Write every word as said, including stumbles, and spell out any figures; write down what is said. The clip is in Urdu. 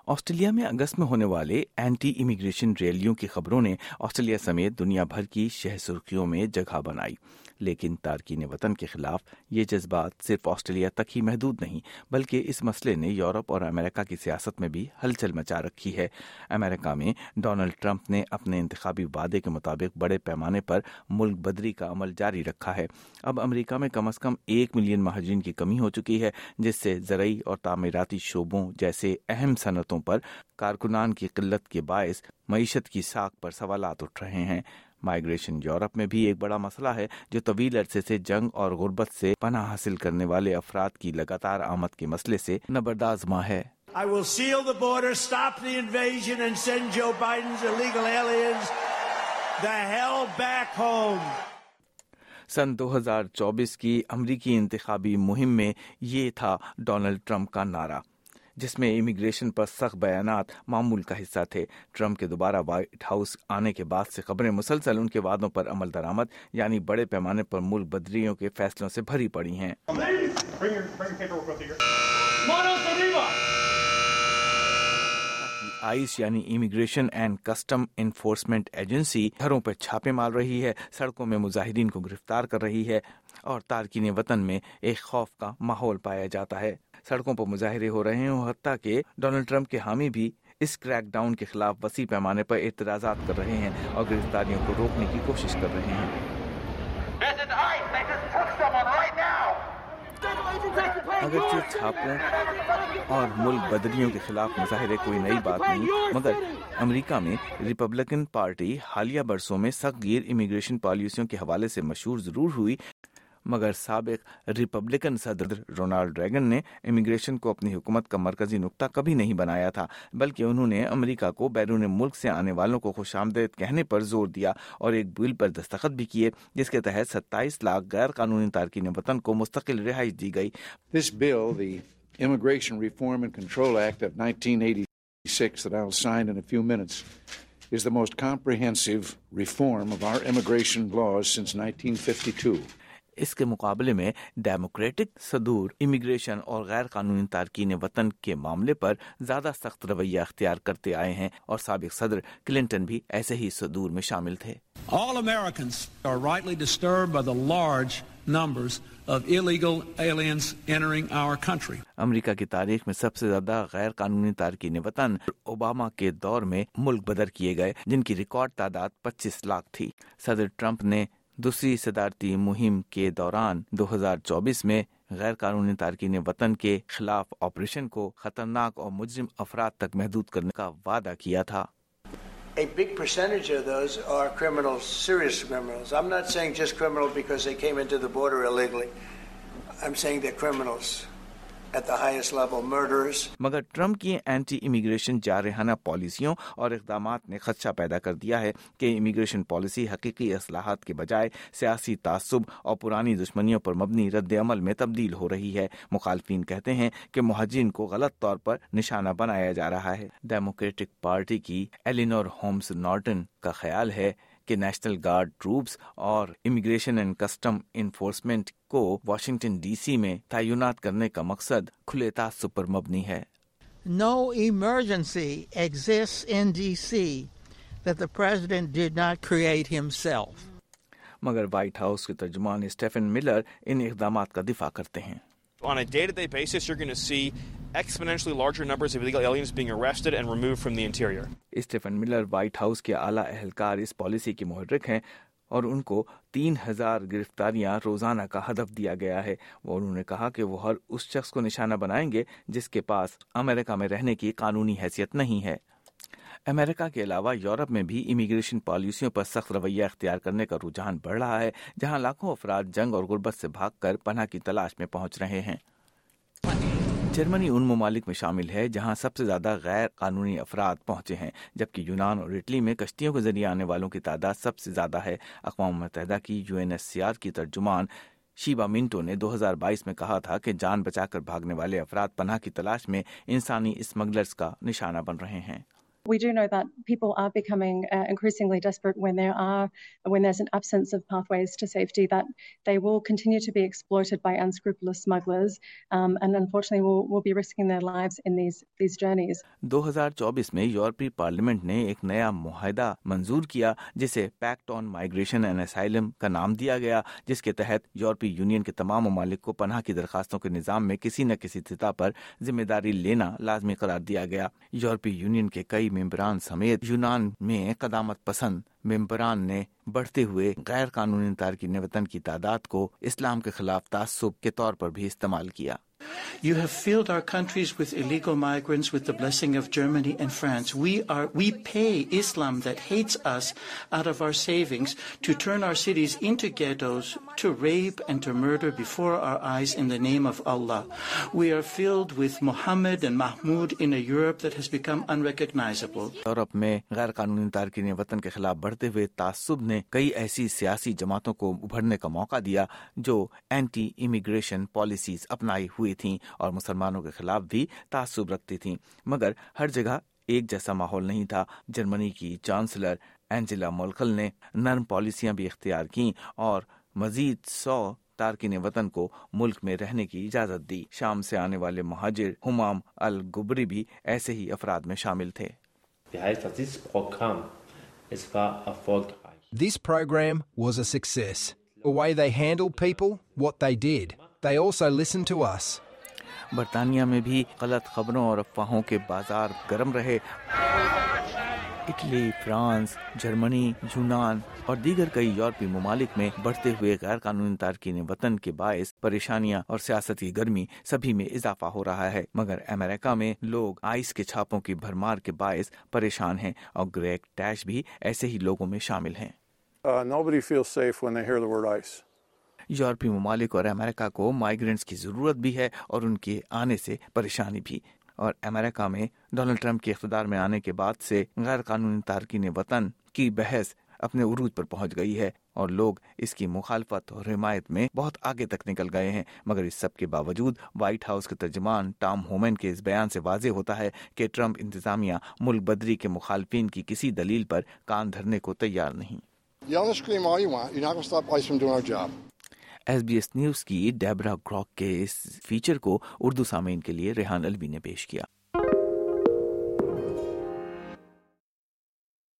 آسٹریلیا میں اگست میں ہونے والے اینٹی امیگریشن ریلیوں کی خبروں نے آسٹریلیا سمیت دنیا بھر کی شہ سرخیوں میں جگہ بنائی، لیکن تارکین وطن کے خلاف یہ جذبات صرف آسٹریلیا تک ہی محدود نہیں، بلکہ اس مسئلے نے یورپ اور امریکہ کی سیاست میں بھی ہلچل مچا رکھی ہے۔ امریکہ میں ڈونلڈ ٹرمپ نے اپنے انتخابی وعدے کے مطابق بڑے پیمانے پر ملک بدری کا عمل جاری رکھا ہے۔ اب امریکہ میں کم از کم ایک ملین مہاجرین کی کمی ہو چکی ہے، جس سے زرعی اور تعمیراتی شعبوں جیسے اہم صنعتوں پر کارکنان کی قلت کے باعث معیشت کی ساکھ پر سوالات اٹھ رہے ہیں۔ مائیگریشن یورپ میں بھی ایک بڑا مسئلہ ہے، جو طویل عرصے سے جنگ اور غربت سے پناہ حاصل کرنے والے افراد کی لگاتار آمد کے مسئلے سے نبردآزما ہے۔ I will seal the border, stop the invasion and send Joe Biden's illegal aliens the hell back home. سن دو ہزار چوبیس کی امریکی انتخابی مہم میں یہ تھا ڈونلڈ ٹرمپ کا نعرہ، جس میں امیگریشن پر سخت بیانات معمول کا حصہ تھے۔ ٹرمپ کے دوبارہ وائٹ ہاؤس آنے کے بعد سے خبریں مسلسل ان کے وعدوں پر عمل درآمد یعنی بڑے پیمانے پر ملک بدریوں کے فیصلوں سے بھری پڑی ہیں۔ آئس یعنی immigration and customs enforcement agency گھروں پر چھاپے مار رہی ہے، سڑکوں میں مظاہرین کو گرفتار کر رہی ہے اور تارکین وطن میں ایک خوف کا ماحول پایا جاتا ہے۔ سڑکوں پر مظاہرے ہو رہے ہیں اور حتیٰ کہ ڈونلڈ ٹرمپ کے حامی بھی اس کریک ڈاؤن کے خلاف وسیع پیمانے پر اعتراضات کر رہے ہیں اور گرفتاریوں کو روکنے کی کوشش کر رہے ہیں۔ اگرچہ چھاپوں اور ملک بدریوں کے خلاف مظاہرے کوئی نئی بات نہیں، مگر امریکہ میں ریپبلکن پارٹی حالیہ برسوں میں سخت گیر امیگریشن پالیسیوں کے حوالے سے مشہور ضرور ہوئی، مگر سابق ریپبلکن صدر رونالڈ ریگن نے امیگریشن کو اپنی حکومت کا مرکزی نقطہ کبھی نہیں بنایا تھا، بلکہ انہوں نے امریکہ کو بیرون ملک سے آنے والوں کو خوش آمدید کہنے پر زور دیا اور ایک بل پر دستخط بھی کیے، جس کے تحت ستائیس لاکھ غیر قانونی تارکین وطن کو مستقل رہائش دی گئی۔ This bill, the Immigration Reform and Control Act of nineteen eighty-six that I'll sign in a few minutes, is the most comprehensive reform of our immigration laws since nineteen fifty-two. اس کے مقابلے میں ڈیموکریٹک صدور امیگریشن اور غیر قانونی تارکین وطن کے معاملے پر زیادہ سخت رویہ اختیار کرتے آئے ہیں اور سابق صدر کلنٹن بھی ایسے ہی صدور میں شامل تھے۔ All Americans are rightly disturbed by the large numbers of illegal aliens entering our country. امریکہ کی تاریخ میں سب سے زیادہ غیر قانونی تارکین وطن اوباما کے دور میں ملک بدر کیے گئے، جن کی ریکارڈ تعداد پچیس لاکھ تھی۔ صدر ٹرمپ نے دوسری صدارتی مہم کے دوران دو ہزار چوبیس میں غیر قانونی تارکین وطن کے خلاف آپریشن کو خطرناک اور مجرم افراد تک محدود کرنے کا وعدہ کیا تھا۔ A big percentage of those are criminals, serious criminals. I'm not saying just criminal because they came into the border illegally. I'm saying they're criminals at the highest level, murderers. مگر ٹرمپ کی اینٹی امیگریشن جارحانہ پالیسیوں اور اقدامات نے خدشہ پیدا کر دیا ہے کہ امیگریشن پالیسی حقیقی اصلاحات کے بجائے سیاسی تعصب اور پرانی دشمنیوں پر مبنی رد عمل میں تبدیل ہو رہی ہے۔ مخالفین کہتے ہیں کہ مہاجرین کو غلط طور پر نشانہ بنایا جا رہا ہے۔ ڈیموکریٹک پارٹی کی ایلینور ہومز نارٹن کا خیال ہے کہ نیشنل گارڈ ٹروپس اور امیگریشن اینڈ کسٹم انفورسمنٹ کو واشنگٹن ڈی سی میں تعینات کرنے کا مقصد کھلے تعصب پر مبنی ہے۔ No emergency exists in D C that the president did not create himself. مگر وائٹ ہاؤس کے ترجمان اسٹیفن ملر ان اقدامات کا دفاع کرتے ہیں۔ On a day-to-day basis, you're going to see exponentially larger numbers of illegal aliens being arrested and removed from the interior. Stephen Miller White House کے اعلیٰ اہلکار اس پالیسی کے محرک ہیں اور ان کو تین ہزار گرفتاریاں روزانہ کا ہدف دیا گیا ہے۔ وہ انہوں نے کہا کہ وہ ہر اس شخص کو نشانہ بنائیں گے جس کے پاس امریکہ میں رہنے کی قانونی حیثیت نہیں ہے۔ امریکہ کے علاوہ یورپ میں بھی امیگریشن پالیسیوں پر سخت رویہ اختیار کرنے کا رجحان بڑھ رہا ہے، جہاں لاکھوں افراد جنگ اور غربت سے بھاگ کر پناہ کی تلاش میں پہنچ رہے ہیں۔ جرمنی ان ممالک میں شامل ہے جہاں سب سے زیادہ غیر قانونی افراد پہنچے ہیں، جبکہ یونان اور اٹلی میں کشتیوں کے ذریعے آنے والوں کی تعداد سب سے زیادہ ہے۔ اقوام متحدہ کی U N S C R کی ترجمان شیبا منٹو نے دو ہزار بائیس میں کہا تھا کہ جان بچا کر بھاگنے والے افراد پناہ کی تلاش میں انسانی اسمگلرز کا نشانہ بن رہے ہیں۔ We do know that people are becoming uh, increasingly desperate when there are when there's an absence of pathways to safety, that they will continue to be exploited by unscrupulous smugglers um, and unfortunately will, will be risking their lives in these these journeys. दो हज़ार चौबीस में यूरोपीय पार्लियामेंट ने एक नया मुआहदा मंजूर किया जिसे pact on migration and asylum का नाम दिया गया, जिसके तहत यूरोपीय यूनियन के तमाम ममालिक को पनाह की दरखास्तों के निज़ाम में किसी न किसी सतह पर जिम्मेदारी लेना लाजमी करार दिया गया। यूरोपीय यूनियन के कई मेंबरान समेत यूनान में कदामत पसंद मेंबरान ने बढ़ते हुए गैर कानूनी तारकीन वतन की तादाद को इस्लाम के खिलाफ तासुब के तौर पर भी इस्तेमाल किया। You have filled our countries with illegal migrants with the blessing of Germany and France. We are we pay Islam that hates us out of our savings to turn our cities into ghettos, to rape and to murder before our eyes in the name of Allah. We are filled with Muhammad and Mahmoud in a Europe that has become unrecognizable. Europe में गैर कानूनी तारकीन वतन के खिलाफ बढ़ते हुए तासुब ने कई ऐसी सियासी जमातों को उभरने का मौका दिया जो एंटी इमिग्रेशन पॉलिसीज अपनाई हुई थीं और मुसलमानों के खिलाफ भी तासुब रखती थीं, मगर हर जगह एक जैसा माहौल नहीं था। जर्मनी की चांसलर एंजेला मर्केल ने नरम पॉलिसियां भी इख्तियार की और मजीद सौ तारकीन वतन को मुल्क में रहने की इजाजत दी। शाम से आने वाले महाजिर हुमाम अल गुबरी भी ऐसे ही अफराद में शामिल थे। This program was a success. The way they handled people, what they did. They also listened to us. बरतानिया में भी गलत खबरों और अफवाहों के बाजार गर्म रहे। इटली, फ्रांस, जर्मनी, यूनान और दीगर कई यूरोपीय ममालिक में बढ़ते हुए गैर कानूनी तारकीन वतन के बायस परेशानियां और सियासत की गर्मी सभी में इजाफा हो रहा है, मगर अमेरिका में लोग आइस के छापों की भरमार के बायस परेशान हैं और ग्रेग टैश भी ऐसे ही लोगों में शामिल हैं। Uh, nobody feels safe when they hear the word ICE. यूरोपीय ममालिक और अमेरिका को माइग्रेंट्स की जरूरत भी है और उनके आने से परेशानी भी। और अमेरिका में डोनाल्ड ट्रंप के इख्तिदार में आने के बाद से गैर कानूनी तारकीन वतन की बहस अपने उरूज पर पहुंच गई है और लोग इसकी मुखालफत और हिमायत में बहुत आगे तक निकल गए हैं, मगर इस सब के बावजूद व्हाइट हाउस के तर्जुमान टॉम होमन के इस बयान से वाज़ेह होता है कि ट्रंप इंतजामिया मुल्क बदरी के मुखालफिन की किसी दलील पर कान धरने को तैयार नहीं। एस बी एस न्यूज की डेबरा ग्रॉक के इस फीचर को उर्दू सामीन के लिए रेहान अलवी ने पेश किया।